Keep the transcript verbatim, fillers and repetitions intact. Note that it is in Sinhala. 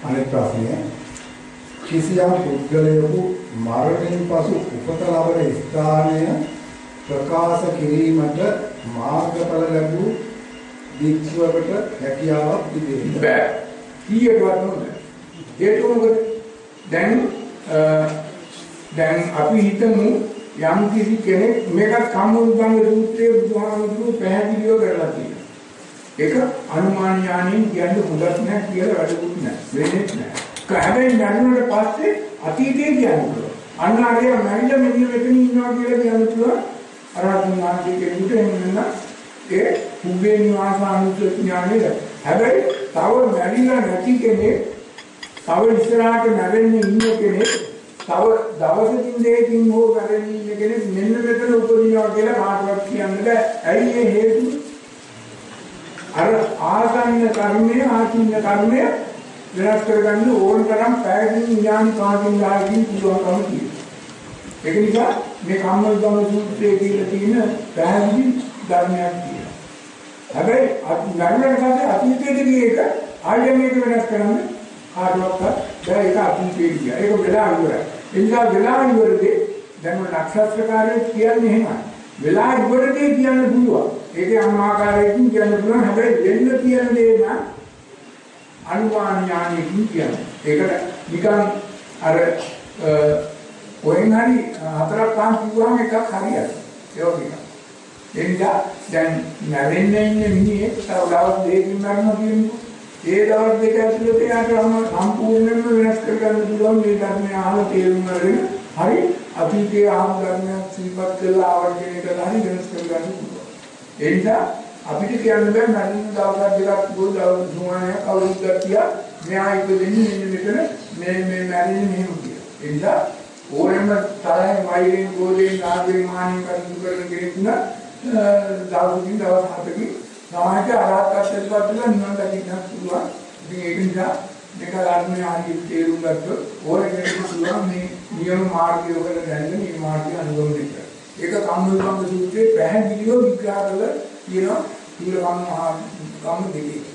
අනෙක් ප්‍රශ්නය කිසියම් පුද්ගලයෙකු මරණයෙන් පසු උපත ලබන ස්ථානය ප්‍රකාශ කිරීමට මාර්ගඵල ලැබූ වික්ෂවකට හැකියාවක් තිබේ. බෑ. කීයටවත් නෝද? ඒක මොකද? දැන් දැන් අපි හිතමු යම් කිසි කෙනෙක් මේක කම්මුල්ගංග සූත්‍රයේ බුදුහාමුදුරුවෝ පැහැදිලිව කරලා තියෙනවා. ඒක අනුමාන ඥාණයෙන් කියන්න හොඳක් නැහැ කියලා වැඩකුත් නැහැ. වෙන්නේ නැහැ. හැබැයි මරණයට පස්සේ අතීතයේ කියන්න පුළුවන්. අන්න ආගේ මැරිලා මෙන්න මෙතන ඉන්නවා කියලා කියන්න පුළුවන්. අරහතුන් වහන්සේ කෙනෙකුට එන්න ඒ උඹේ නිවාසානුස්සති ඥානෙ. හැබැයි තව මැරිලා නැති කෙනෙක් තව ඉස්සරහට මැරෙන්න ඉන්න කෙනෙක් තව දවසකින් දෙකකින් හෝ මැරෙන්න ඉන්න කෙනෙක් මෙන්න මෙතන උපදිනවා කියලා කාටවත් කියන්න බෑ. ඇයි ඒ හේතුව? අර ආසන්න කර්මය ආචින්න කර්මය වෙනස් කරගන්න ඕන තරම් පැහැදිලි ඥාන කාටින් ගාකින් පුළුවන්කම තියෙනවා. ඒක නිසා මේ කම්මල් ගම සූත්‍රයේ කියලා තියෙන පැහැදිලි ධර්මයක් තියෙනවා. හැබැයි මරණයට පස්සේ අතීතයේ ගියේක ආයෙ මේක වෙනස් කරන්න කාටවත් බෑ. ඒක අතීතයේ ගියා. ඒක වෙලා ඉවරයි. ඒ නිසා වෙලා ඉවරදී දැන් නක්ෂත්‍රකාරය කියන්නේ එහෙමයි. වෙලා ඉවරදී කියන්න පුළුවන්. ඒකේ අමාකාරයකින් කියන්න පුළුවන්. හැබැයි දෙන්න කියන දේ නම් අනුමාන ඥානයකින් කියන්නේ. ඒකට නිකන් අර කොහෙන් හරි හතරක් පහක් කිව්වම එකක් හරියයි. ඒක නිකන්. ඒ නිසා දැන් නැරෙන්න ඉන්න මිනිහෙක් තව දවස් දෙකකින් මරනවා කියන්නේ. ඒ දවස් දෙක ඇතුළත යාට සම්පූර්ණයෙන්ම වෙනස් කරගන්න පුළුවන් මේ ධර්මය අහලා තේරුම් අරගෙන හරි අතීතයේ ආව ධර්මයක් සිහිපත් කරලා ආවර්ජනය කරලා හරි වෙනස් කරගන්න පුළුවන්. ඒ නිසා අපිට කියන්න බෑ මරණ දවස් දෙකක් දුර දවස් තුනක් අවුරුද්දක් තියා මෙහා ඉපදෙන්නේ මෙන්න මෙතන මේ මේ මැරෙන්නේ මෙහෙම කියලා. ඒ නිසා ඕනෙම තරහින් වෛරයෙන් ගෝලයෙන් ආදී මානින් කටයුතු කරන කෙනෙක් නා දවසකින් දවස් හතකින් සමාජ ආරක්ෂාත්මක පදලා නිවන් දකින්නත් පුළුවන්. ඉතින් ඒක නිසා මේක ධර්මයේ ආදී තේරුම් ගත්තොත් ඕනෙ කෙනෙකුට පුළුවන් මේ නියම මාර්ගය වල දැනගෙන මේ මාර්ගය අනුගමනය කරන්න. ඒක කම්මල්ගම සූත්‍රයේ පැහැදිලිව විග්‍රහ කරලා කියනවා. ඊළඟ මහා කම් දෙකේ